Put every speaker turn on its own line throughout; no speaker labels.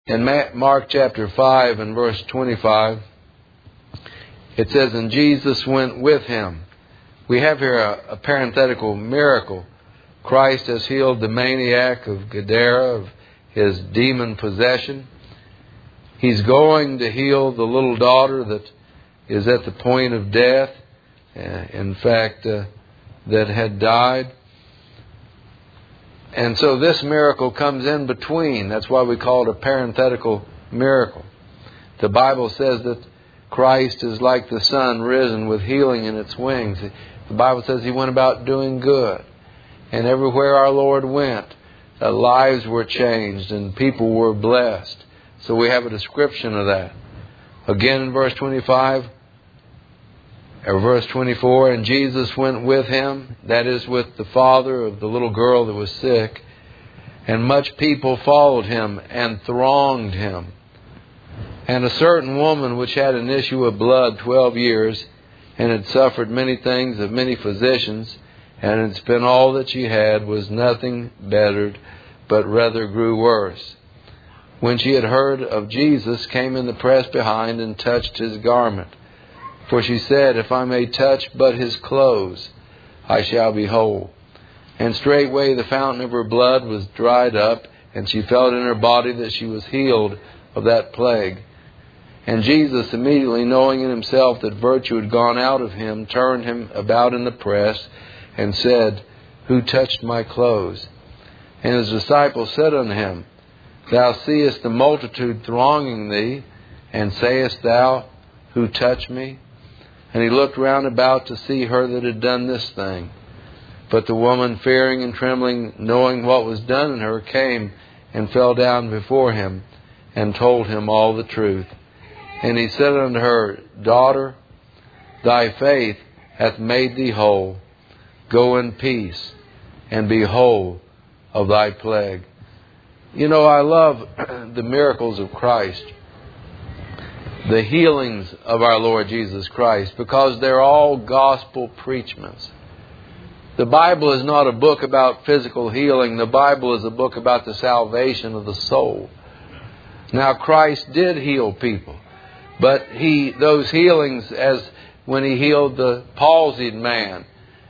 In Mark chapter 5 and verse 25, it says, and Jesus went with him. We have here a parenthetical miracle. Christ has healed the maniac of Gadara of his demon possession. He's going to heal the little daughter that is at the point of death. In fact, that had died. And so this miracle comes in between. That's why we call it a parenthetical miracle. The Bible says that Christ is like the sun risen with healing in its wings. The Bible says He went about doing good. And everywhere our Lord went, lives were changed and people were blessed. So we have a description of that. Again in verse 25, or verse 24, and Jesus went with him, that is with the father of the little girl that was sick, and much people followed him and thronged him. And a certain woman which had an issue of blood 12 years, and had suffered many things of many physicians, and had spent all that she had, was nothing bettered, but rather grew worse. When she had heard of Jesus, came in the press behind, and touched His garment. For she said, if I may touch but His clothes, I shall be whole. And straightway the fountain of her blood was dried up, and she felt in her body that she was healed of that plague. And Jesus, immediately knowing in Himself that virtue had gone out of Him, turned Him about in the press, and said, who touched my clothes? And His disciples said unto Him, thou seest the multitude thronging thee, and sayest thou, who touched me? And He looked round about to see her that had done this thing. But the woman, fearing and trembling, knowing what was done in her, came and fell down before Him, and told Him all the truth. And He said unto her, daughter, thy faith hath made thee whole. Go in peace, and be whole of thy plague. You know, I love the miracles of Christ, the healings of our Lord Jesus Christ, because they're all gospel preachments. The Bible is not a book about physical healing. The Bible is a book about the salvation of the soul. Now, Christ did heal people, but those healings, as when He healed the palsied man,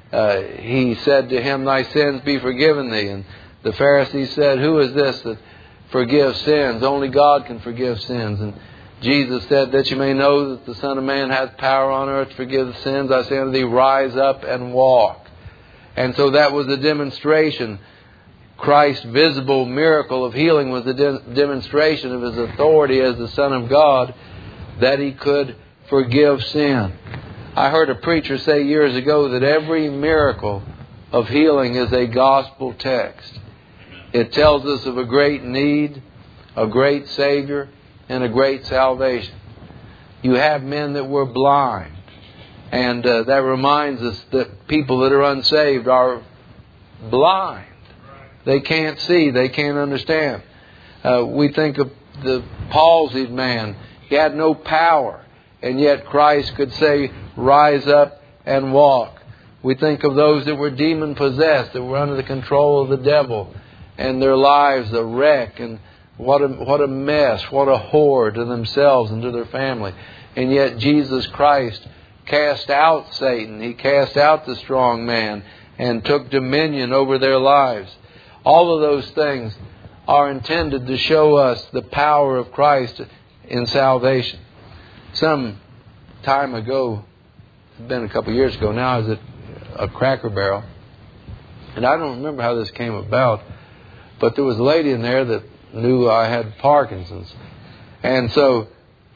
He said to him, thy sins be forgiven thee. And the Pharisees said, who is this that forgives sins? Only God can forgive sins. And Jesus said, that you may know that the Son of Man hath power on earth to forgive sins, I say unto thee, rise up and walk. And so that was a demonstration. Christ's visible miracle of healing was a demonstration of His authority as the Son of God, that He could forgive sin. I heard a preacher say years ago that every miracle of healing is a gospel text. It tells us of a great need, a great Savior, and a great salvation. You have men that were blind, and that reminds us that people that are unsaved are blind. They can't see, they can't understand. We think of the palsied man. He had no power, and yet Christ could say, rise up and walk. We think of those that were demon-possessed, that were under the control of the devil, and their lives a wreck, and what a mess, what a horror to themselves and to their family. And yet Jesus Christ cast out Satan. He cast out the strong man and took dominion over their lives. All of those things are intended to show us the power of Christ in salvation. Some time ago, it's been a couple of years ago now, I was at a Cracker Barrel, and I don't remember how this came about, but there was a lady in there that knew I had Parkinson's. And so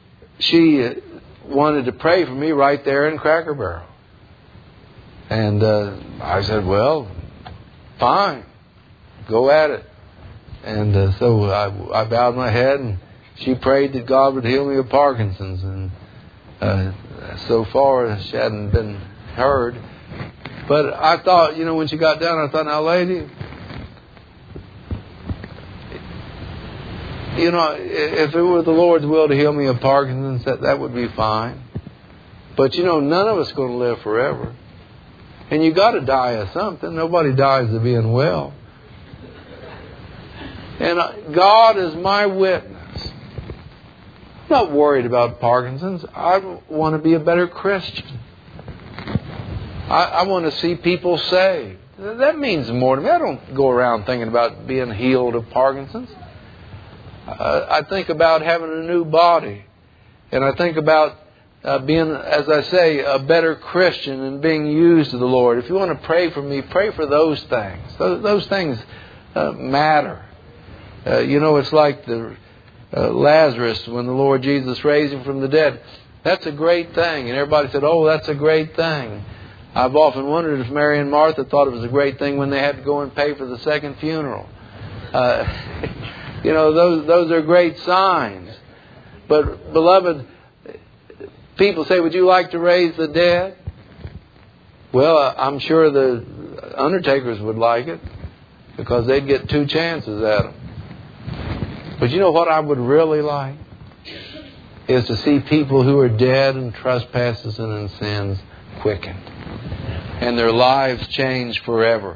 she wanted to pray for me right there in Cracker Barrel. And I said, well, fine, go at it. And so I bowed my head, and she prayed that God would heal me of Parkinson's. And so far she hadn't been heard. But I thought, when she got down, I thought, now lady, if it were the Lord's will to heal me of Parkinson's, that would be fine. But none of us are going to live forever. And you got to die of something. Nobody dies of being well. And God is my witness not worried about Parkinson's. I want to be a better Christian. I want to see people saved. That means more to me. I don't go around thinking about being healed of Parkinson's. I think about having a new body. And I think about being, as I say, a better Christian and being used of the Lord. If you want to pray for me, pray for those things. Those things matter. It's like the Lazarus when the Lord Jesus raised him from the dead. That's a great thing. And everybody said, oh, that's a great thing. I've often wondered if Mary and Martha thought it was a great thing when they had to go and pay for the second funeral. Those are great signs. But, beloved, people say, would you like to raise the dead? Well, I'm sure the undertakers would like it because they'd get 2 chances at them. But you know what I would really like? Is to see people who are dead in trespasses and in sins quickened. And their lives changed forever.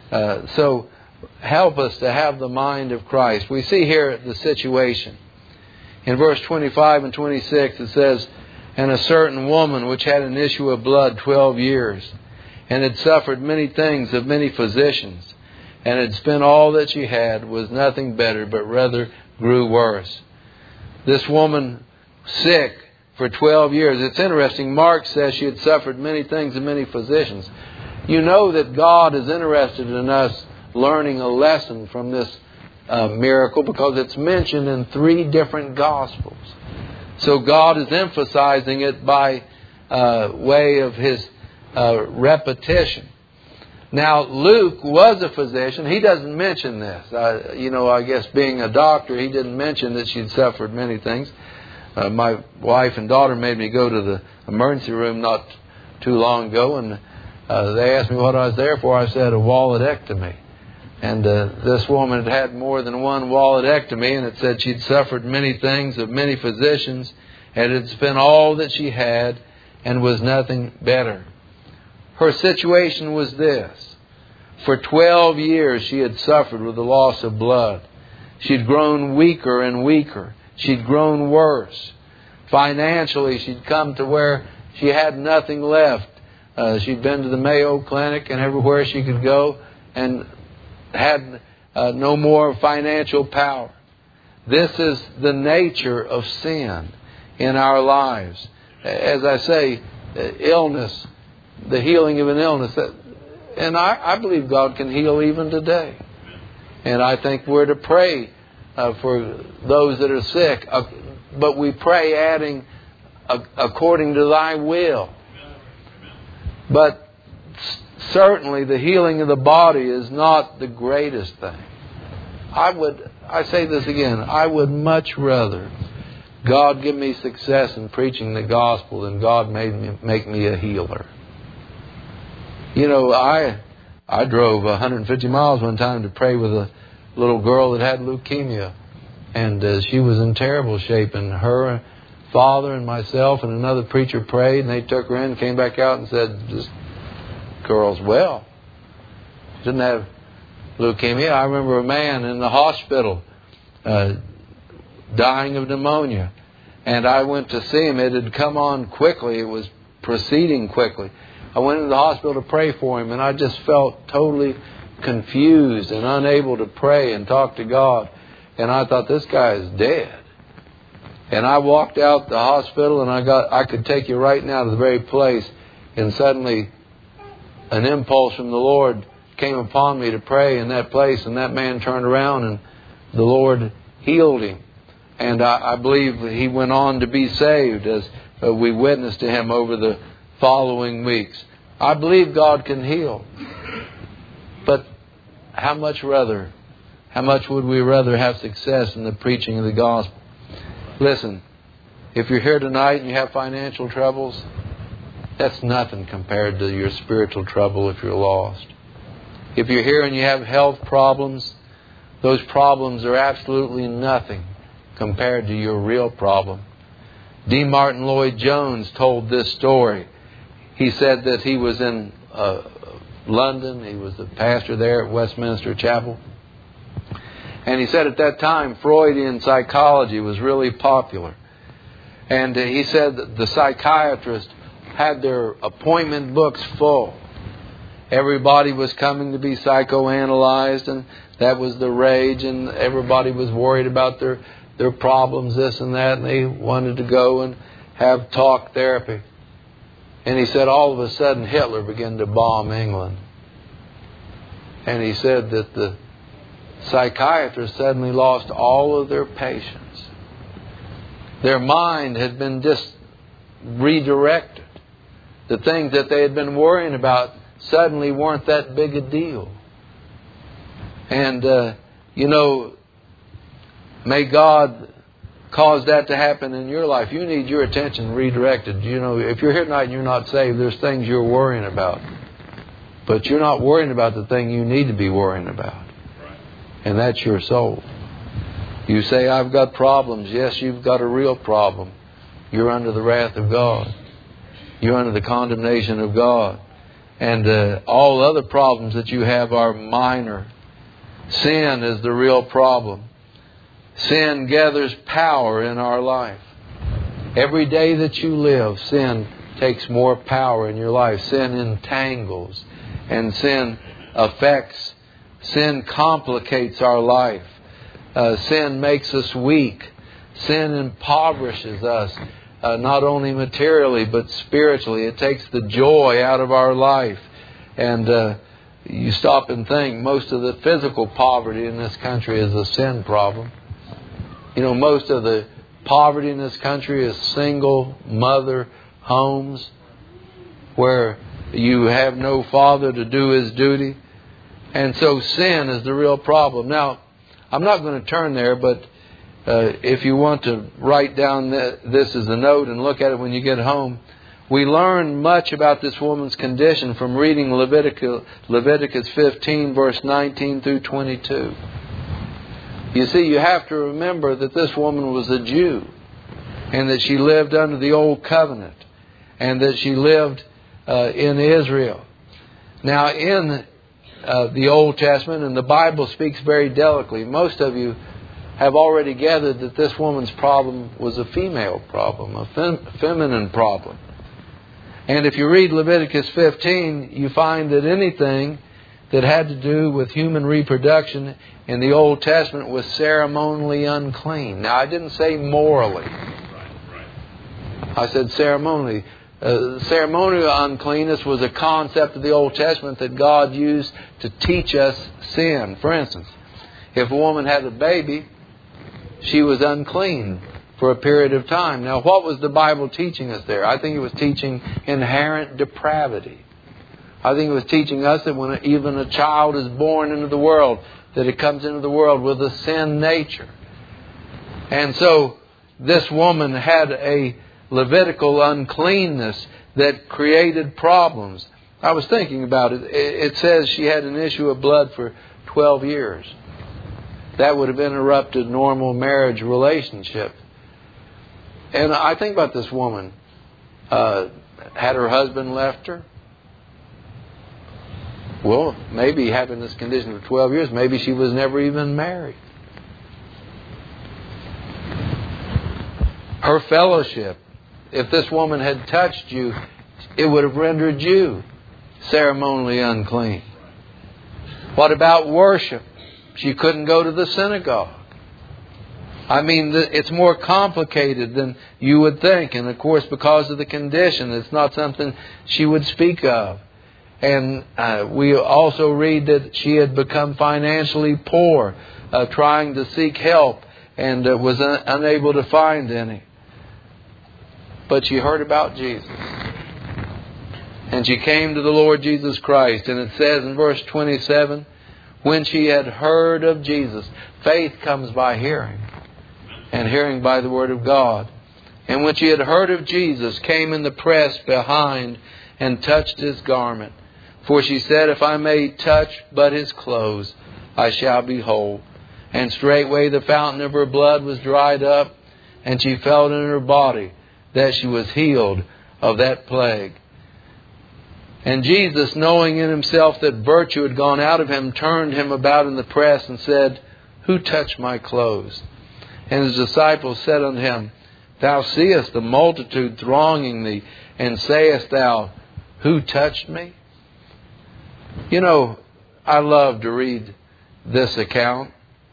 So help us to have the mind of Christ. We see here the situation. In verse 25 and 26 it says, and a certain woman which had an issue of blood 12 years, and had suffered many things of many physicians, and had spent all that she had, was nothing better, but rather grew worse. This woman sick for 12 years. It's interesting, Mark says she had suffered many things of many physicians. You know that God is interested in us learning a lesson from this miracle because it's mentioned in 3 different Gospels. So God is emphasizing it by way of His repetition. Now, Luke was a physician. He doesn't mention this. I guess being a doctor, he didn't mention that she'd suffered many things. My wife and daughter made me go to the emergency room not too long ago, and they asked me what I was there for. I said a walletectomy. And this woman had had more than one walletectomy, and it said she'd suffered many things of many physicians, and had spent all that she had, and was nothing better. Her situation was this. For 12 years she had suffered with the loss of blood. She'd grown weaker and weaker. She'd grown worse. Financially, she'd come to where she had nothing left. She'd been to the Mayo Clinic and everywhere she could go and had no more financial power. This is the nature of sin in our lives. As I say, illness, the healing of an illness. And I believe God can heal even today. And I think we're to pray for those that are sick. But we pray adding, according to thy will. But certainly the healing of the body is not the greatest thing. I say this again, I would much rather God give me success in preaching the gospel than God make me a healer. I drove 150 miles one time to pray with a little girl that had leukemia. And she was in terrible shape. And her father and myself and another preacher prayed. And they took her in, came back out and said, this girl's well. She didn't have leukemia. I remember a man in the hospital dying of pneumonia. And I went to see him. It had come on quickly. It was proceeding quickly. I went into the hospital to pray for him. And I just felt totally confused and unable to pray and talk to God. And I thought, this guy is dead. And I walked out the hospital and I could take you right now to the very place. And suddenly an impulse from the Lord came upon me to pray in that place. And that man turned around and the Lord healed him. And I believe he went on to be saved as we witnessed to him over the following weeks. I believe God can heal. But how much would we rather have success in the preaching of the gospel? Listen, if you're here tonight and you have financial troubles, that's nothing compared to your spiritual trouble if you're lost. If you're here and you have health problems, those problems are absolutely nothing compared to your real problem. D. Martin Lloyd-Jones told this story. He said that he was in London. He was the pastor there at Westminster Chapel. And he said at that time, Freudian psychology was really popular. And he said that the psychiatrist had their appointment books full. Everybody was coming to be psychoanalyzed, and that was the rage, and everybody was worried about their problems, this and that, and they wanted to go and have talk therapy. And he said all of a sudden Hitler began to bomb England. And he said that the psychiatrists suddenly lost all of their patience. Their mind had been just redirected. The things that they had been worrying about suddenly weren't that big a deal. And, may God cause that to happen in your life. You need your attention redirected. If you're here tonight and you're not saved, there's things you're worrying about. But you're not worrying about the thing you need to be worrying about. And that's your soul. You say, I've got problems. Yes, you've got a real problem. You're under the wrath of God. You're under the condemnation of God. And all other problems that you have are minor. Sin is the real problem. Sin gathers power in our life. Every day that you live, sin takes more power in your life. Sin entangles, and sin affects. Sin complicates our life. Sin makes us weak. Sin impoverishes us, not only materially but spiritually. It takes the joy out of our life. And you stop and think, most of the physical poverty in this country is a sin problem. Most of the poverty in this country is single mother homes where you have no father to do his duty. And so sin is the real problem. Now, I'm not going to turn there, but if you want to write down this as a note and look at it when you get home, we learn much about this woman's condition from reading Leviticus 15, verse 19 through 22. You see, you have to remember that this woman was a Jew, and that she lived under the old covenant, and that she lived in Israel. Now, in the Old Testament, and the Bible speaks very delicately, most of you have already gathered that this woman's problem was a female problem, a feminine problem. And if you read Leviticus 15, you find that anything that had to do with human reproduction in the Old Testament was ceremonially unclean. Now, I didn't say morally. I said ceremonially. Ceremonial uncleanness was a concept of the Old Testament that God used to teach us sin. For instance, if a woman had a baby, she was unclean for a period of time. Now, what was the Bible teaching us there? I think it was teaching inherent depravity. I think it was teaching us that when even a child is born into the world, that it comes into the world with a sin nature. And so this woman had a Levitical uncleanness that created problems. I was thinking about it. It says she had an issue of blood for 12 years. That would have interrupted normal marriage relationship. And I think about this woman. Had her husband left her? Well, maybe having this condition for 12 years, maybe she was never even married. Her fellowship, if this woman had touched you, it would have rendered you ceremonially unclean. What about worship? She couldn't go to the synagogue. I mean, it's more complicated than you would think. And of course, because of the condition, it's not something she would speak of. And we also read that she had become financially poor, trying to seek help, and was unable to find any. But she heard about Jesus. And she came to the Lord Jesus Christ. And it says in verse 27, when she had heard of Jesus, faith comes by hearing, and hearing by the Word of God. And when she had heard of Jesus, came in the press behind and touched His garment. For she said, if I may touch but His clothes, I shall be whole. And straightway the fountain of her blood was dried up, and she felt in her body that she was healed of that plague. And Jesus, knowing in Himself that virtue had gone out of Him, turned Him about in the press and said, who touched my clothes? And His disciples said unto Him, Thou seest the multitude thronging thee, and sayest thou, who touched me? You know, I love to read this account.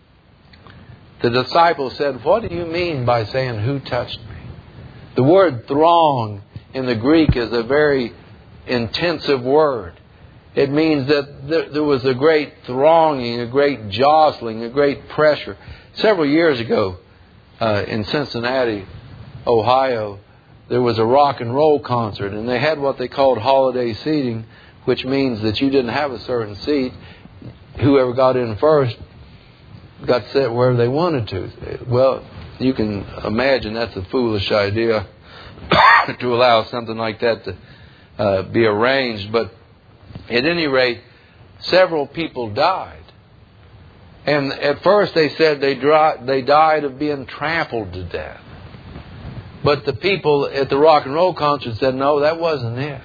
The disciples said, what do you mean by saying, who touched me? The word throng in the Greek is a very intensive word. It means that there was a great thronging, a great jostling, a great pressure. Several years ago, in Cincinnati, Ohio, there was a rock and roll concert, and they had what they called holiday seating, which means that you didn't have a certain seat. Whoever got in first got to sit wherever they wanted to. Well, you can imagine that's a foolish idea to allow something like that to be arranged. But at any rate, several people died. And at first they said they died of being trampled to death. But the people at the rock and roll concert said, no, that wasn't it.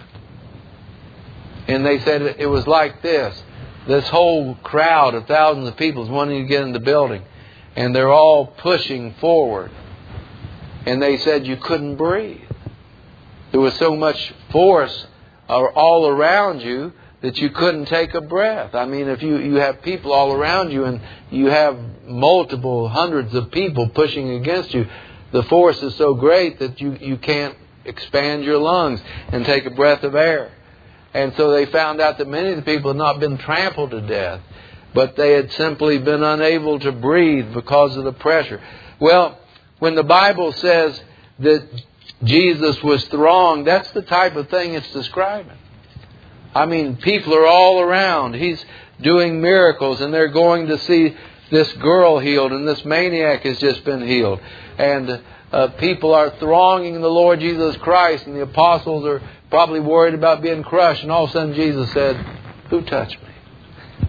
And they said it was like this. This whole crowd of thousands of people is wanting to get in the building. And they're all pushing forward. And they said you couldn't breathe. There was so much force all around you that you couldn't take a breath. I mean, if you have people all around you and you have multiple hundreds of people pushing against you, the force is so great that you can't expand your lungs and take a breath of air. And so they found out that many of the people had not been trampled to death, but they had simply been unable to breathe because of the pressure. Well, when the Bible says that Jesus was thronged, that's the type of thing it's describing. I mean, people are all around. He's doing miracles, and they're going to see this girl healed, and this maniac has just been healed. And people are thronging the Lord Jesus Christ, and the apostles are probably worried about being crushed. And all of a sudden Jesus said, who touched me?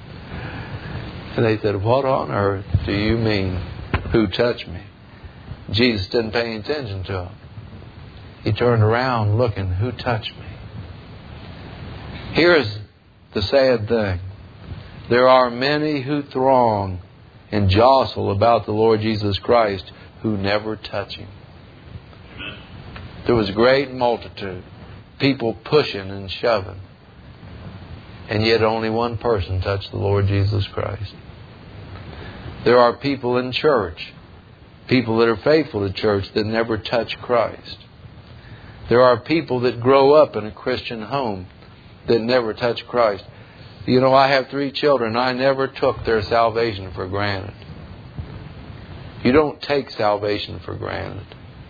And they said, what on earth do you mean, who touched me? Jesus didn't pay any attention to them. He turned around looking, who touched me? Here's the sad thing. There are many who throng and jostle about the Lord Jesus Christ who never touch Him. There was a great multitude, people pushing and shoving, and yet only one person touched the Lord Jesus Christ. There are people in church, people that are faithful to church, that never touch Christ. There are people that grow up in a Christian home that never touch Christ. You know, I have 3 children. I never took their salvation for granted. You don't take salvation for granted.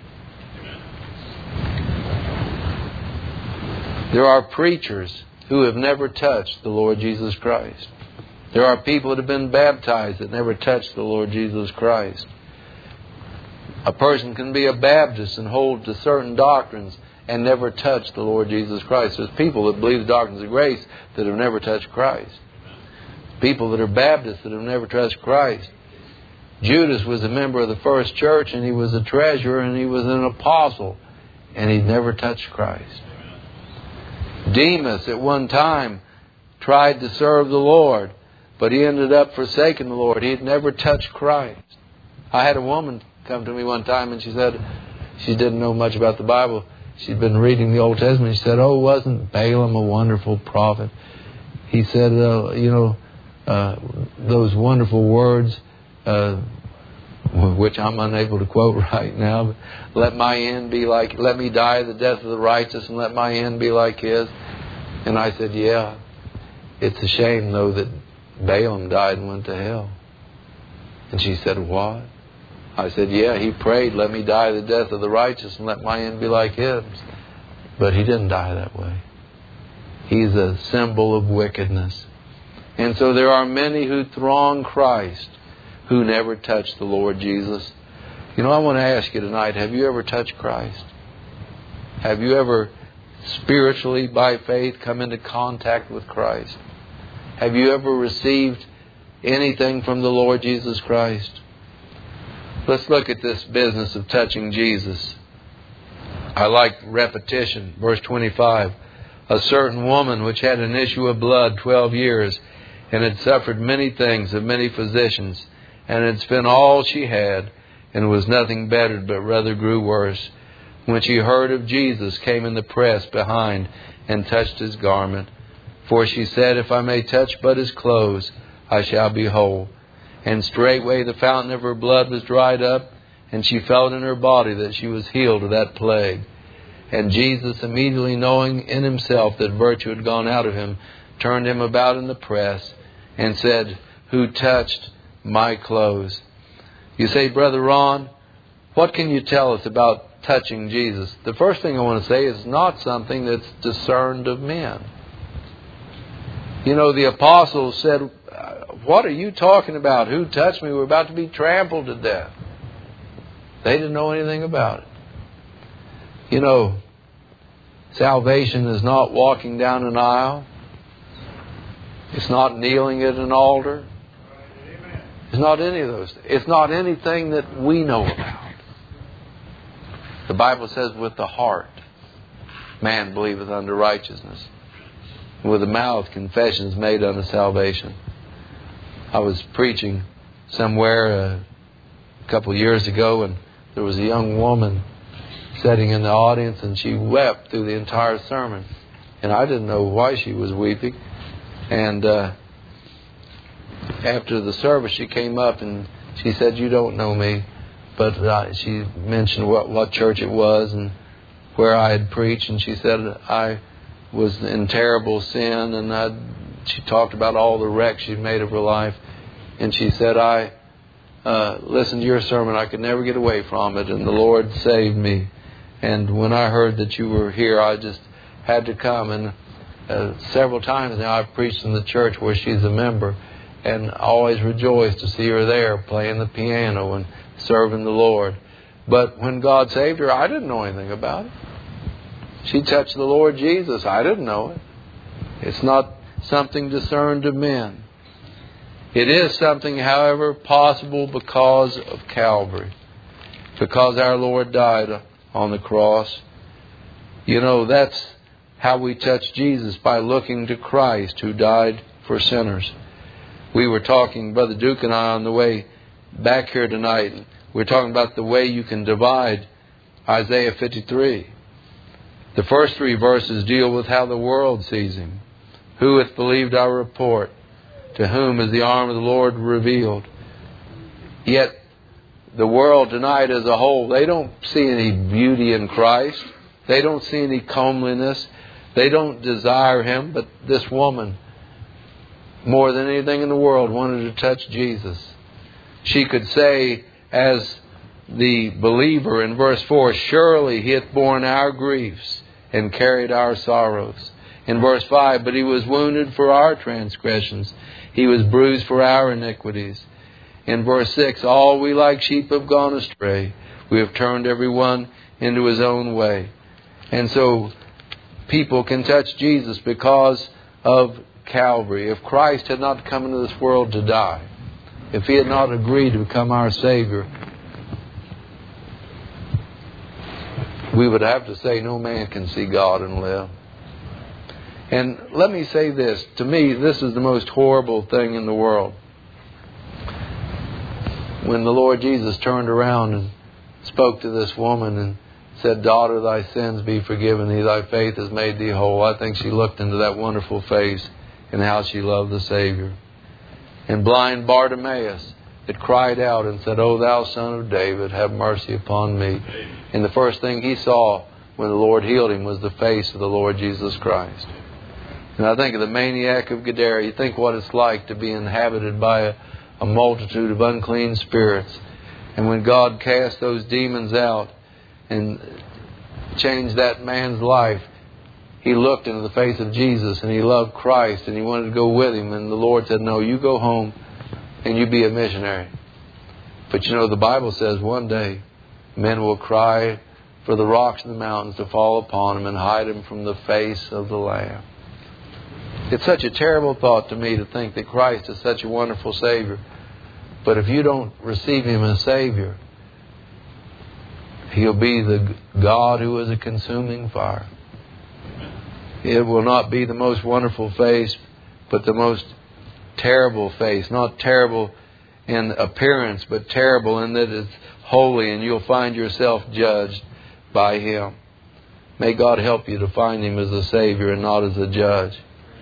There are preachers who have never touched the Lord Jesus Christ. There are people that have been baptized that never touched the Lord Jesus Christ. A person can be a Baptist and hold to certain doctrines and never touch the Lord Jesus Christ. There's people that believe the doctrines of grace that have never touched Christ. People that are Baptists that have never touched Christ. Judas was a member of the first church, and he was a treasurer, and he was an apostle, and he never touched Christ. Demas at one time tried to serve the Lord, but he ended up forsaking the Lord. He had never touched Christ. I had a woman come to me one time, and she said she didn't know much about the Bible. She'd been reading the Old Testament. She said, oh, wasn't Balaam a wonderful prophet? He said, those wonderful words, which I'm unable to quote right now. But let me die the death of the righteous, and let my end be like his. And I said, yeah, it's a shame, though, that Balaam died and went to hell. And she said, what? I said, yeah, he prayed, let me die the death of the righteous and let my end be like his. But he didn't die that way. He's a symbol of wickedness. And so there are many who throng Christ who never touch the Lord Jesus. You know, I want to ask you tonight, have you ever touched Christ? Have you ever spiritually, by faith, come into contact with Christ? Have you ever received anything from the Lord Jesus Christ? Let's look at this business of touching Jesus. I like repetition. Verse 25. A certain woman which had an issue of blood 12 years and had suffered many things of many physicians and had spent all she had and was nothing bettered, but rather grew worse. When she heard of Jesus, came in the press behind, and touched his garment. For she said, If I may touch but his clothes, I shall be whole. And straightway the fountain of her blood was dried up, and she felt in her body that she was healed of that plague. And Jesus, immediately knowing in himself that virtue had gone out of him, turned him about in the press, and said, Who touched my clothes? You say, Brother Ron, what can you tell us about touching Jesus? The first thing I want to say is not something that's discerned of men. You know, the apostles said, What are you talking about? Who touched me? We're about to be trampled to death. They didn't know anything about it. You know, salvation is not walking down an aisle. It's not kneeling at an altar. It's not any of those. It's not anything that we know about. The Bible says, with the heart, man believeth unto righteousness. With the mouth, confession is made unto salvation. I was preaching somewhere a couple of years ago, and there was a young woman sitting in the audience, and she wept through the entire sermon. And I didn't know why she was weeping. And after the service, she came up and she said, You don't know me. But she mentioned what church it was and where I had preached. And she said, I was in terrible sin. And she talked about all the wrecks she'd made of her life. And she said, I listened to your sermon. I could never get away from it. And the Lord saved me. And when I heard that you were here, I just had to come. And several times now I've preached in the church where she's a member. And I always rejoice to see her there playing the piano and serving the Lord. But when God saved her, I didn't know anything about it. She touched the Lord Jesus. I didn't know it. It's not something discerned of men. It is something, however, possible because of Calvary. Because our Lord died on the cross. You know, that's how we touch Jesus, by looking to Christ who died for sinners. We were talking, Brother Duke and I, on the way back here tonight. We were talking about the way you can divide Isaiah 53. The first 3 verses deal with how the world sees Him. Who hath believed our report? To whom is the arm of the Lord revealed? Yet the world tonight as a whole, they don't see any beauty in Christ. They don't see any comeliness. They don't desire Him. But this woman, more than anything in the world, wanted to touch Jesus. She could say, as the believer in verse 4, Surely He hath borne our griefs and carried our sorrows. In verse 5, But He was wounded for our transgressions. He was bruised for our iniquities. In verse 6, All we like sheep have gone astray. We have turned every one into his own way. And so people can touch Jesus because of Calvary. If Christ had not come into this world to die, if He had not agreed to become our Savior, we would have to say no man can see God and live. And let me say this. To me, this is the most horrible thing in the world. When the Lord Jesus turned around and spoke to this woman and said, Daughter, thy sins be forgiven thee. Thy faith has made thee whole. I think she looked into that wonderful face and how she loved the Savior. And blind Bartimaeus that cried out and said, O thou Son of David, have mercy upon me. And the first thing he saw when the Lord healed him was the face of the Lord Jesus Christ. And I think of the maniac of Gadara. You think what it's like to be inhabited by a multitude of unclean spirits. And when God cast those demons out and changed that man's life, he looked into the face of Jesus and he loved Christ and he wanted to go with Him. And the Lord said, No, you go home and you be a missionary. But you know, the Bible says one day men will cry for the rocks and the mountains to fall upon them and hide them from the face of the Lamb. It's such a terrible thought to me to think that Christ is such a wonderful Savior. But if you don't receive Him as Savior, He'll be the God who is a consuming fire. It will not be the most wonderful face, but the most terrible face. Not terrible in appearance, but terrible in that it's holy, and you'll find yourself judged by Him. May God help you to find Him as a Savior and not as a judge.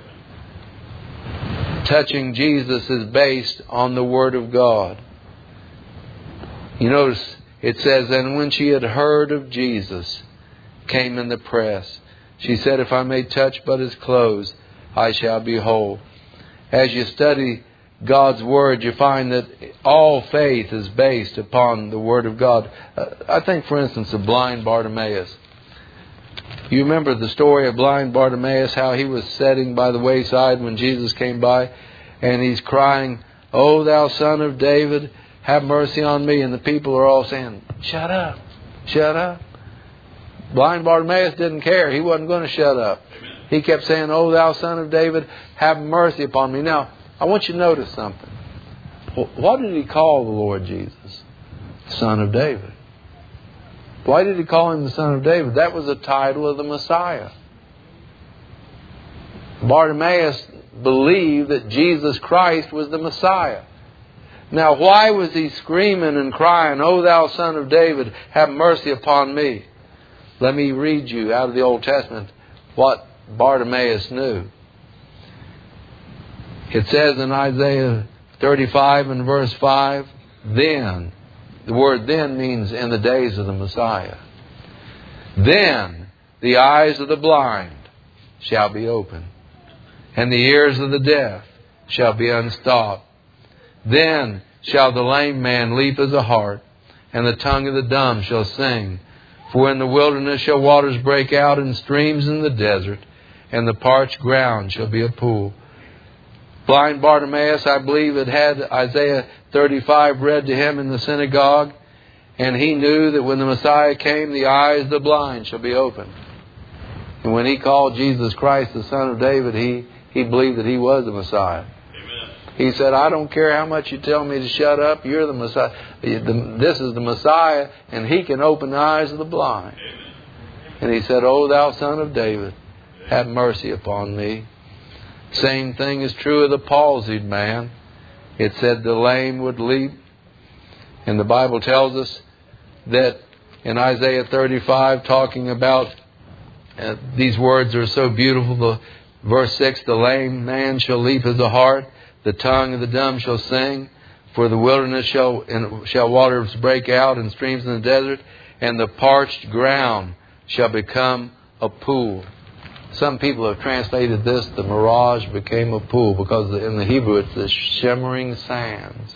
Touching Jesus is based on the Word of God. You notice it says, and when she had heard of Jesus, came in the press. She said, if I may touch but His clothes, I shall be whole. As you study God's Word, you find that all faith is based upon the Word of God. I think, for instance, of blind Bartimaeus. You remember the story of blind Bartimaeus, how he was sitting by the wayside when Jesus came by, and he's crying, "O thou Son of David, have mercy on me." And the people are all saying, "Shut up, shut up." Blind Bartimaeus didn't care. He wasn't going to shut up. He kept saying, "O thou Son of David, have mercy upon me." Now, I want you to notice something. What did he call the Lord Jesus? Son of David. Why did he call Him the Son of David? That was a title of the Messiah. Bartimaeus believed that Jesus Christ was the Messiah. Now, why was he screaming and crying, "O thou Son of David, have mercy upon me"? Let me read you out of the Old Testament what Bartimaeus knew. It says in Isaiah 35 and verse 5, then, the word then means in the days of the Messiah. Then the eyes of the blind shall be opened, and the ears of the deaf shall be unstopped. Then shall the lame man leap as a hart, and the tongue of the dumb shall sing. For in the wilderness shall waters break out, and streams in the desert, and the parched ground shall be a pool. Blind Bartimaeus, I believe, had Isaiah 35 read to him in the synagogue, and he knew that when the Messiah came, the eyes of the blind shall be opened. And when he called Jesus Christ the Son of David, he believed that He was the Messiah. Amen. He said, "I don't care how much you tell me to shut up, you're the Messiah. This is the Messiah, and He can open the eyes of the blind." Amen. And he said, "O thou Son of David, have mercy upon me." Same thing is true of the palsied man. It said the lame would leap. And the Bible tells us that in Isaiah 35, talking about these words are so beautiful. Verse 6, the lame man shall leap as a hart, the tongue of the dumb shall sing. For the wilderness shall waters break out, and streams in the desert, and the parched ground shall become a pool. Some people have translated this, the mirage became a pool, because in the Hebrew it's the shimmering sands.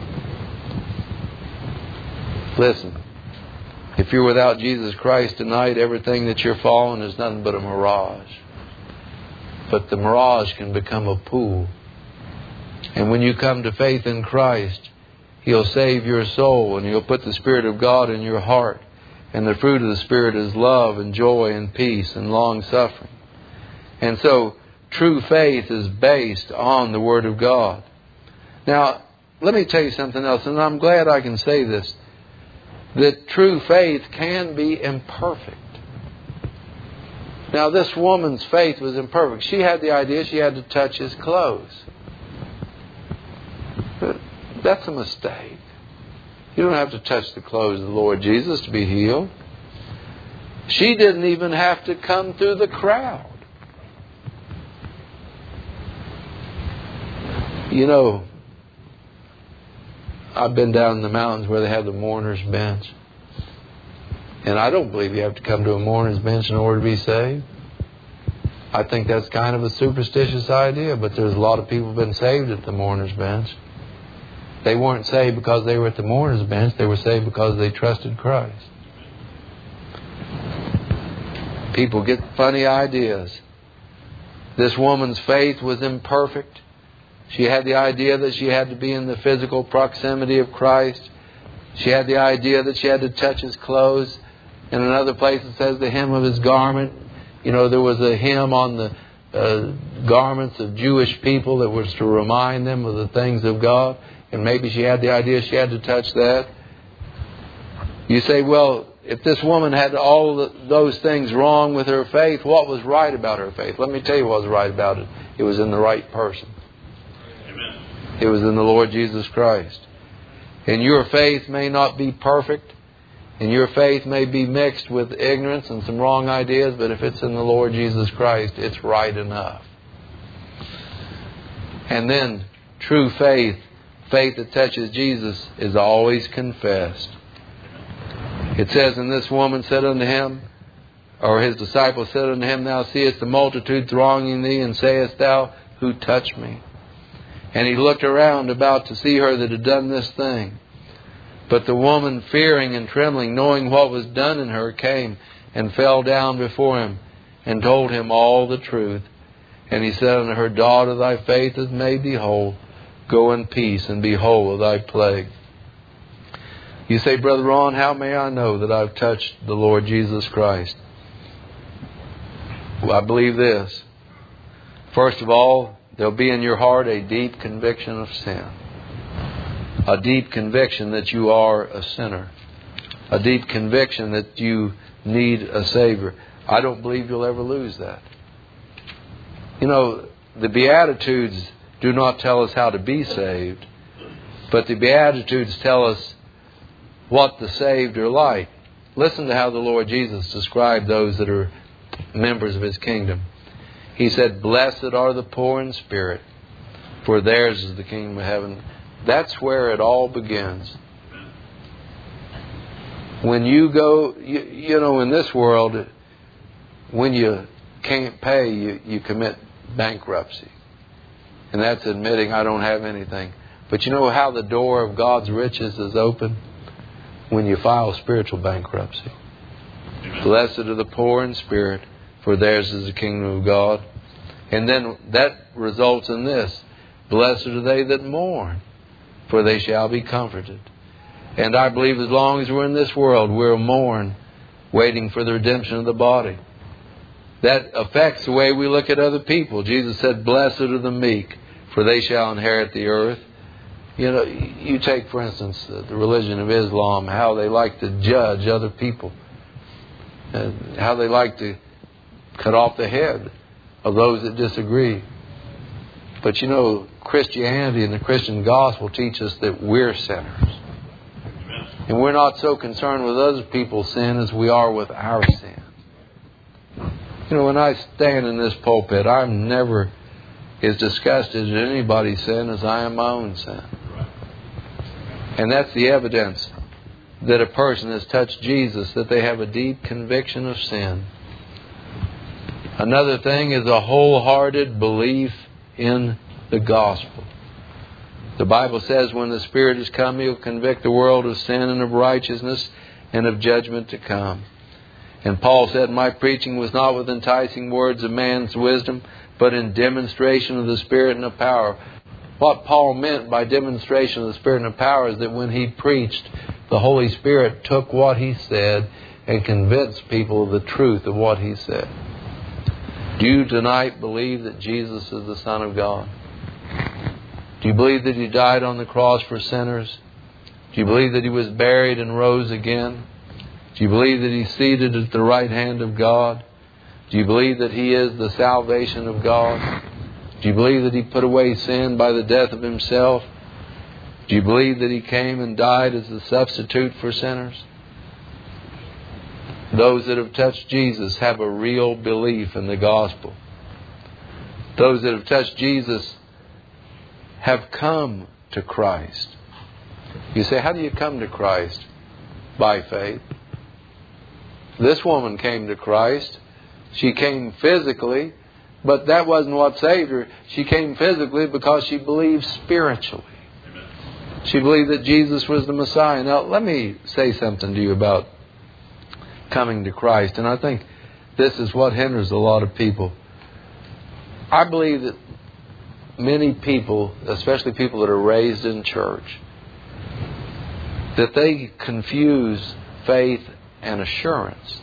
Listen, if you're without Jesus Christ tonight, everything that you're following is nothing but a mirage. But the mirage can become a pool. And when you come to faith in Christ, He'll save your soul, and He'll put the Spirit of God in your heart. And the fruit of the Spirit is love and joy and peace and long-suffering. And so, true faith is based on the Word of God. Now, let me tell you something else, and I'm glad I can say this, that true faith can be imperfect. Now, this woman's faith was imperfect. She had the idea she had to touch His clothes. That's a mistake. You don't have to touch the clothes of the Lord Jesus to be healed. She didn't even have to come through the crowd. You know, I've been down in the mountains where they have the mourner's bench. And I don't believe you have to come to a mourner's bench in order to be saved. I think that's kind of a superstitious idea, but there's a lot of people who have been saved at the mourner's bench. They weren't saved because they were at the mourner's bench. They were saved because they trusted Christ. People get funny ideas. This woman's faith was imperfect. She had the idea that she had to be in the physical proximity of Christ. She had the idea that she had to touch His clothes. In another place it says the hem of His garment. You know, there was a hem on the garments of Jewish people that was to remind them of the things of God. And maybe she had the idea she had to touch that. You say, well, if this woman had all those things wrong with her faith, what was right about her faith? Let me tell you what was right about it. It was in the right person. Amen. It was in the Lord Jesus Christ. And your faith may not be perfect, and your faith may be mixed with ignorance and some wrong ideas, but if it's in the Lord Jesus Christ, it's right enough. And then true faith, faith that touches Jesus, is always confessed. It says, and this woman said unto him, or his disciples said unto him, Thou seest the multitude thronging thee, and sayest thou, Who touched me? And he looked around about to see her that had done this thing. But the woman, fearing and trembling, knowing what was done in her, came and fell down before him, and told him all the truth. And he said unto her, Daughter, thy faith hath made thee whole. Go in peace, and be whole of thy plague. You say, Brother Ron, how may I know that I've touched the Lord Jesus Christ? Well, I believe this. First of all, there'll be in your heart a deep conviction of sin. A deep conviction that you are a sinner. A deep conviction that you need a Savior. I don't believe you'll ever lose that. You know, the Beatitudes do not tell us how to be saved, but the Beatitudes tell us what the saved are like. Listen to how the Lord Jesus described those that are members of His kingdom. He said, Blessed are the poor in spirit, for theirs is the kingdom of heaven. That's where it all begins. When you go, you know, in this world, when you can't pay, you commit bankruptcy. And that's admitting I don't have anything. But you know how the door of God's riches is open? When you file spiritual bankruptcy. Amen. Blessed are the poor in spirit, for theirs is the kingdom of God. And then that results in this. Blessed are they that mourn, for they shall be comforted. And I believe as long as we're in this world, we'll mourn, waiting for the redemption of the body. That affects the way we look at other people. Jesus said, Blessed are the meek, for they shall inherit the earth. You know, you take, for instance, the religion of Islam, how they like to judge other people. And how they like to cut off the head of those that disagree. But you know, Christianity and the Christian gospel teach us that we're sinners. And we're not so concerned with other people's sin as we are with our sin. You know, when I stand in this pulpit, I'm never as disgusted at anybody's sin as I am my own sin. And that's the evidence that a person has touched Jesus, that they have a deep conviction of sin. Another thing is a wholehearted belief in the gospel. The Bible says when the Spirit has come, He'll convict the world of sin and of righteousness and of judgment to come. And Paul said, My preaching was not with enticing words of man's wisdom, but in demonstration of the Spirit and of power. What Paul meant by demonstration of the Spirit and of power is that when he preached, the Holy Spirit took what he said and convinced people of the truth of what he said. Do you tonight believe that Jesus is the Son of God? Do you believe that He died on the cross for sinners? Do you believe that He was buried and rose again? Do you believe that He's seated at the right hand of God? Do you believe that He is the salvation of God? Do you believe that He put away sin by the death of Himself? Do you believe that He came and died as a substitute for sinners? Those that have touched Jesus have a real belief in the gospel. Those that have touched Jesus have come to Christ. You say, how do you come to Christ? By faith. This woman came to Christ. She came physically, but that wasn't what saved her. She came physically because she believed spiritually. She believed that Jesus was the Messiah. Now, let me say something to you about coming to Christ. And I think this is what hinders a lot of people. I believe that many people, especially people that are raised in church, that they confuse faith and assurance.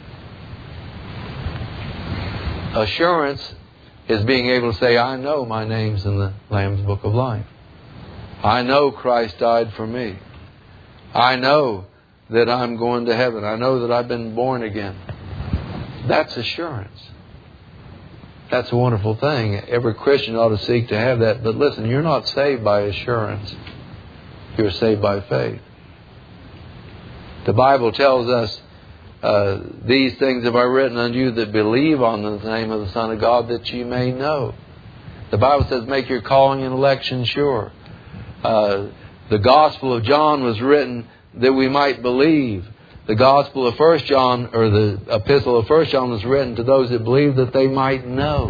Assurance is being able to say, I know my name's in the Lamb's Book of Life. I know Christ died for me. I know that I'm going to heaven. I know that I've been born again. That's assurance. That's a wonderful thing. Every Christian ought to seek to have that. But listen, you're not saved by assurance. You're saved by faith. The Bible tells us, these things have I written unto you that believe on the name of the Son of God, that ye may know. The Bible says, make your calling and election sure. The Gospel of John was written that we might believe. The Gospel of 1 John, or the Epistle of 1 John, was written to those that believe that they might know.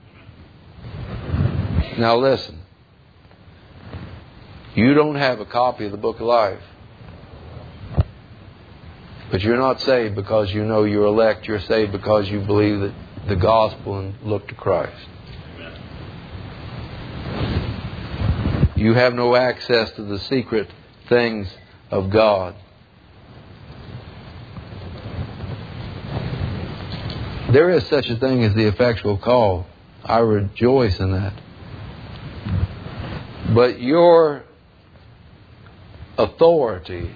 Now listen. You don't have a copy of the Book of Life. But you're not saved because you know you're elect. You're saved because you believe that the gospel and look to Christ. You have no access to the secret things of God. There is such a thing as the effectual call. I rejoice in that. But your authority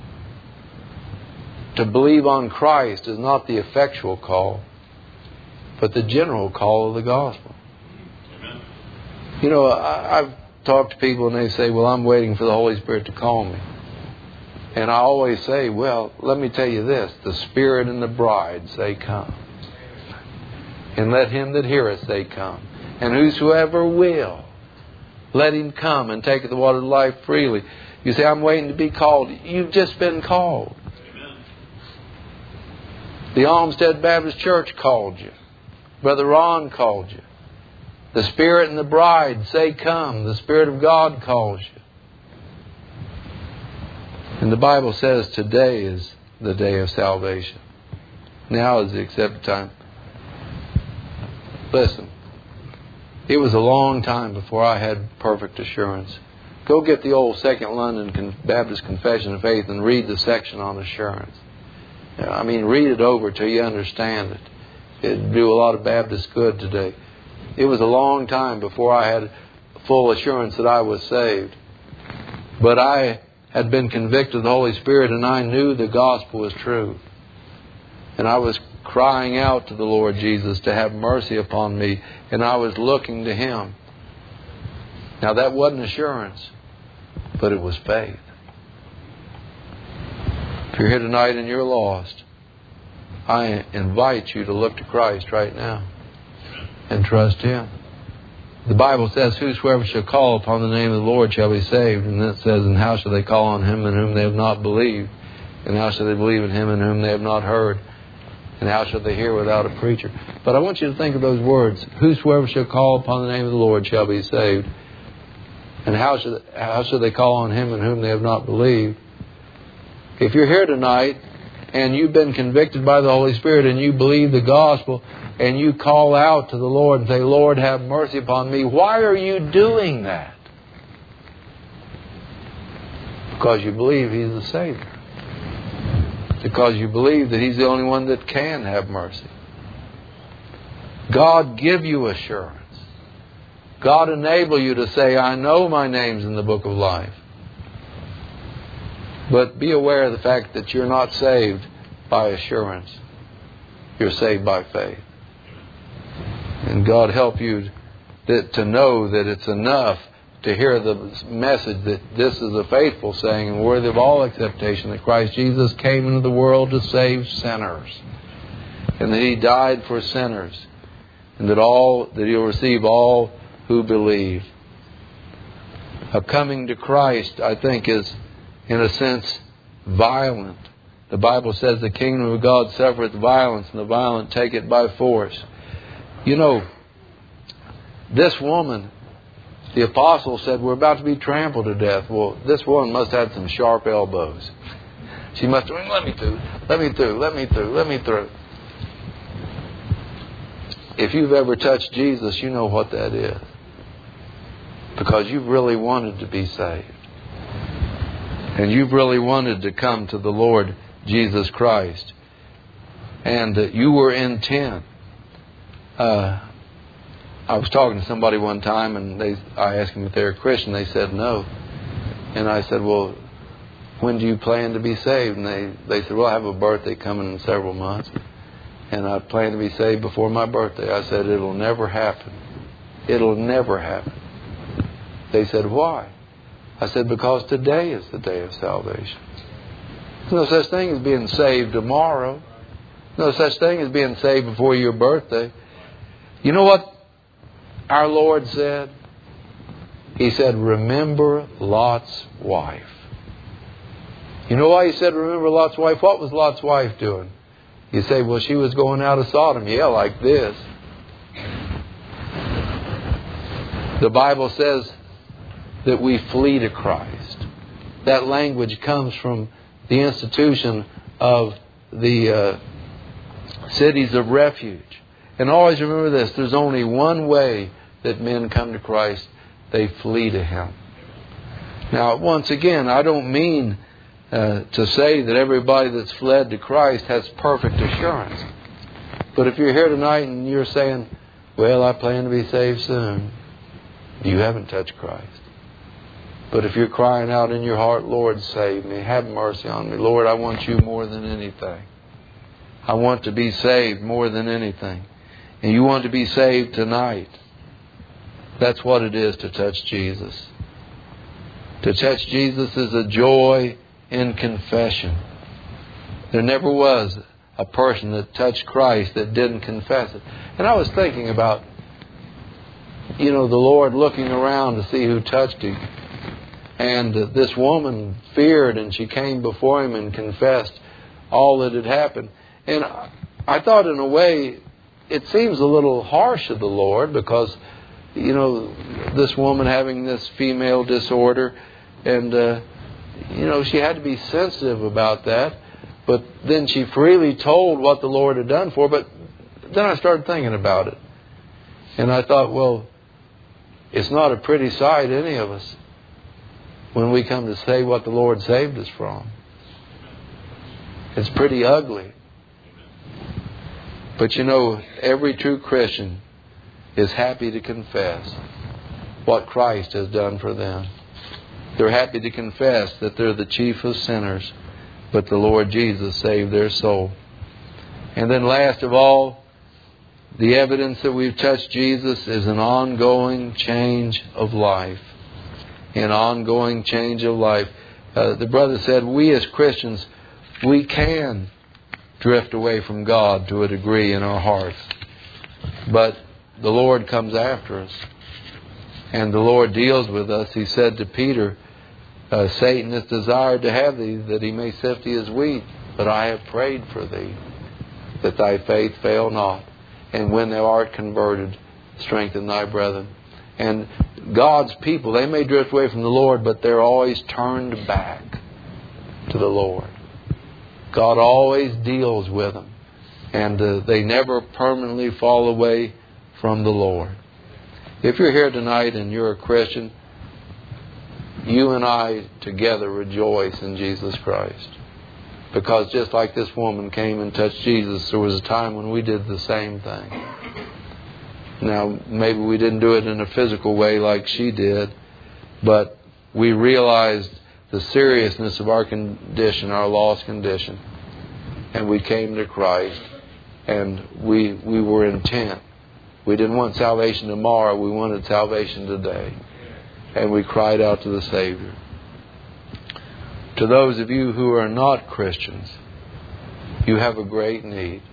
to believe on Christ is not the effectual call, but the general call of the gospel. Amen. You know, I've talked to people and they say, well, I'm waiting for the Holy Spirit to call me. And I always say, well, let me tell you this. The Spirit and the bride say, come. And let him that heareth say, come. And whosoever will, let him come and take the water of life freely. You say, I'm waiting to be called. You've just been called. The Olmsted Baptist Church called you. Brother Ron called you. The Spirit and the bride say, come. The Spirit of God calls you. And the Bible says today is the day of salvation. Now is the accepted time. Listen, it was a long time before I had perfect assurance. Go get the old Second London Baptist Confession of Faith and read the section on assurance. I mean, read it over till you understand it. It'd do a lot of Baptist good today. It was a long time before I had full assurance that I was saved. But I had been convicted of the Holy Spirit and I knew the gospel was true. And I was crying out to the Lord Jesus to have mercy upon me. And I was looking to Him. Now that wasn't assurance, but it was faith. If you're here tonight and you're lost, I invite you to look to Christ right now and trust Him. The Bible says, whosoever shall call upon the name of the Lord shall be saved. And then it says, and how shall they call on Him in whom they have not believed? And how shall they believe in Him in whom they have not heard? And how shall they hear without a preacher? But I want you to think of those words. Whosoever shall call upon the name of the Lord shall be saved. And how shall they call on Him in whom they have not believed? If you're here tonight and you've been convicted by the Holy Spirit and you believe the gospel and you call out to the Lord and say, Lord, have mercy upon me. Why are you doing that? Because you believe He's the Savior. Because you believe that He's the only one that can have mercy. God give you assurance. God enable you to say, I know my name's in the book of life. But be aware of the fact that you're not saved by assurance. You're saved by faith. And God help you to know that it's enough to hear the message that this is a faithful saying and worthy of all acceptation, that Christ Jesus came into the world to save sinners. And that He died for sinners. And that He'll receive all who believe. A coming to Christ, I think, is in a sense violent. The Bible says the kingdom of God suffereth violence, and the violent take it by force. You know, this woman, the apostle said, we're about to be trampled to death. Well, this woman must have had some sharp elbows. She must have, let me through, let me through, let me through, let me through. If you've ever touched Jesus, you know what that is. Because you've really wanted to be saved. And you've really wanted to come to the Lord Jesus Christ. And you were intent. I was talking to somebody one time and I asked them if they were Christian. They said no. And I said, well, when do you plan to be saved? And they said, well, I have a birthday coming in several months. And I plan to be saved before my birthday. I said, it'll never happen. It'll never happen. They said, why? I said, because today is the day of salvation. There's no such thing as being saved tomorrow. No such thing as being saved before your birthday. You know what our Lord said? He said, remember Lot's wife. You know why He said remember Lot's wife? What was Lot's wife doing? You say, well, she was going out of Sodom. Yeah, like this. The Bible says that we flee to Christ. That language comes from the institution of the cities of refuge. And always remember this, there's only one way that men come to Christ. They flee to Him. Now, once again, I don't mean to say that everybody that's fled to Christ has perfect assurance. But if you're here tonight and you're saying, well, I plan to be saved soon, you haven't touched Christ. But if you're crying out in your heart, Lord, save me, have mercy on me. Lord, I want You more than anything. I want to be saved more than anything. And you want to be saved tonight. That's what it is to touch Jesus. To touch Jesus is a joy in confession. There never was a person that touched Christ that didn't confess it. And I was thinking about, the Lord looking around to see who touched Him. And this woman feared, and she came before Him and confessed all that had happened. And I thought, in a way, it seems a little harsh of the Lord because, this woman having this female disorder, and, she had to be sensitive about that. But then she freely told what the Lord had done for her. But then I started thinking about it. And I thought, well, it's not a pretty sight, any of us, when we come to say what the Lord saved us from. It's pretty ugly. But every true Christian is happy to confess what Christ has done for them. They're happy to confess that they're the chief of sinners, but the Lord Jesus saved their soul. And then last of all, the evidence that we've touched Jesus is an ongoing change of life. An ongoing change of life. The brother said, we as Christians, we can drift away from God to a degree in our hearts. But the Lord comes after us. And the Lord deals with us. He said to Peter, Satan has desired to have thee, that he may sift thee as wheat. But I have prayed for thee, that thy faith fail not. And when thou art converted, strengthen thy brethren. And God's people, they may drift away from the Lord, but they're always turned back to the Lord. God always deals with them. And they never permanently fall away from the Lord. If you're here tonight and you're a Christian, you and I together rejoice in Jesus Christ. Because just like this woman came and touched Jesus, there was a time when we did the same thing. Now, maybe we didn't do it in a physical way like she did, but we realized the seriousness of our condition, our lost condition. And we came to Christ, and we were intent. We didn't want salvation tomorrow, we wanted salvation today. And we cried out to the Savior. To those of you who are not Christians, you have a great need.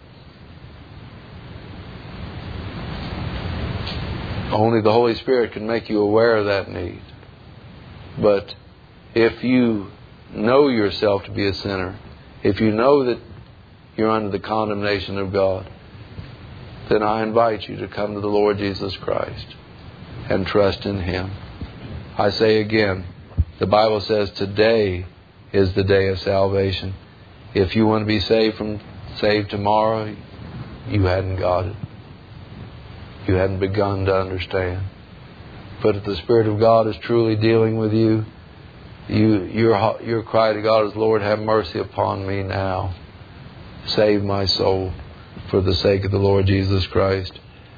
Only the Holy Spirit can make you aware of that need. But if you know yourself to be a sinner, if you know that you're under the condemnation of God, then I invite you to come to the Lord Jesus Christ and trust in Him. I say again, the Bible says today is the day of salvation. If you want to be saved tomorrow, you hadn't got it. You hadn't begun to understand. But if the Spirit of God is truly dealing with you, your cry to God is, Lord, have mercy upon me now. Save my soul for the sake of the Lord Jesus Christ.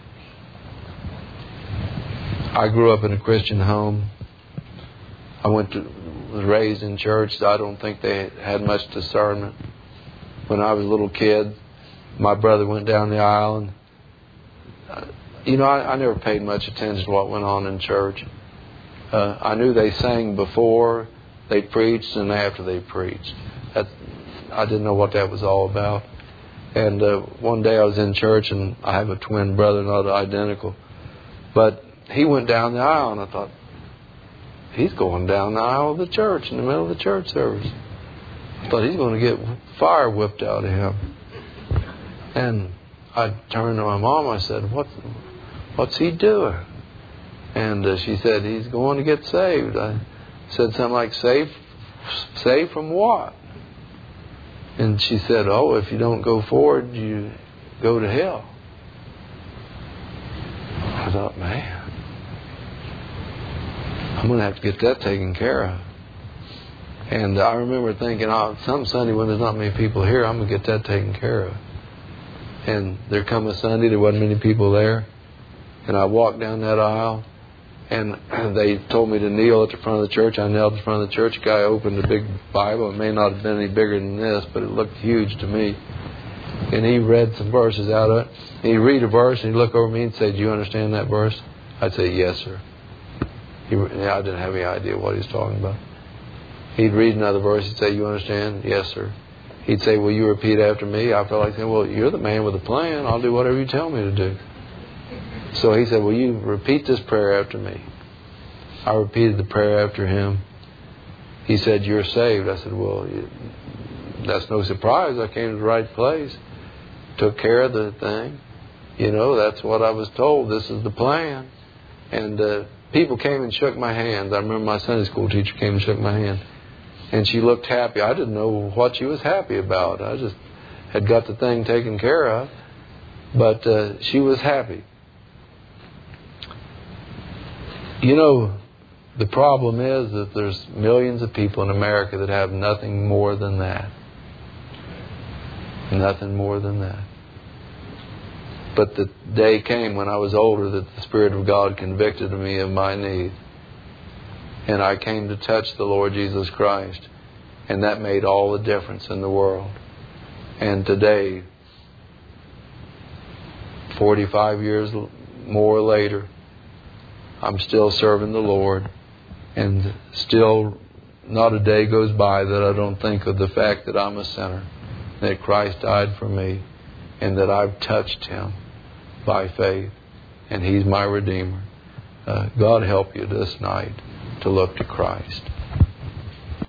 I grew up in a Christian home. I was raised in church, so I don't think they had much discernment. When I was a little kid, my brother went down the aisle, and I never paid much attention to what went on in church. I knew they sang before they preached and after they preached. I didn't know what that was all about. And one day I was in church, and I have a twin brother, not identical. But he went down the aisle, and I thought, he's going down the aisle of the church in the middle of the church service. I thought he's going to get fire whipped out of him. And I turned to my mom. I said, what's he doing? And she said, he's going to get saved. I said something like, saved from what? And she said, oh, if you don't go forward, you go to hell. I thought, man, I'm going to have to get that taken care of. And I remember thinking, some Sunday when there's not many people here, I'm going to get that taken care of. And there come a Sunday, there wasn't many people there. And I walked down that aisle, and they told me to kneel at the front of the church. I knelt at the front of the church. A guy opened a big Bible. It may not have been any bigger than this, but it looked huge to me. And he read some verses out of it. And he'd read a verse, and he'd look over me and say, do you understand that verse? I'd say, yes, sir. I didn't have any idea what he was talking about. He'd read another verse. He'd say, you understand? Yes, sir. He'd say, will you repeat after me? I felt like saying, well, you're the man with a plan. I'll do whatever you tell me to do. So he said, will you repeat this prayer after me? I repeated the prayer after him. He said, you're saved. I said, well, that's no surprise. I came to the right place. Took care of the thing. That's what I was told. This is the plan. And people came and shook my hand. I remember my Sunday school teacher came and shook my hand. And she looked happy. I didn't know what she was happy about. I just had got the thing taken care of. But she was happy. The problem is that there's millions of people in America that have nothing more than that. Nothing more than that. But the day came when I was older that the Spirit of God convicted me of my need. And I came to touch the Lord Jesus Christ. And that made all the difference in the world. And today, 45 years more later, I'm still serving the Lord. And still not a day goes by that I don't think of the fact that I'm a sinner. That Christ died for me. And that I've touched Him by faith. And He's my Redeemer. God help you this night to look to Christ.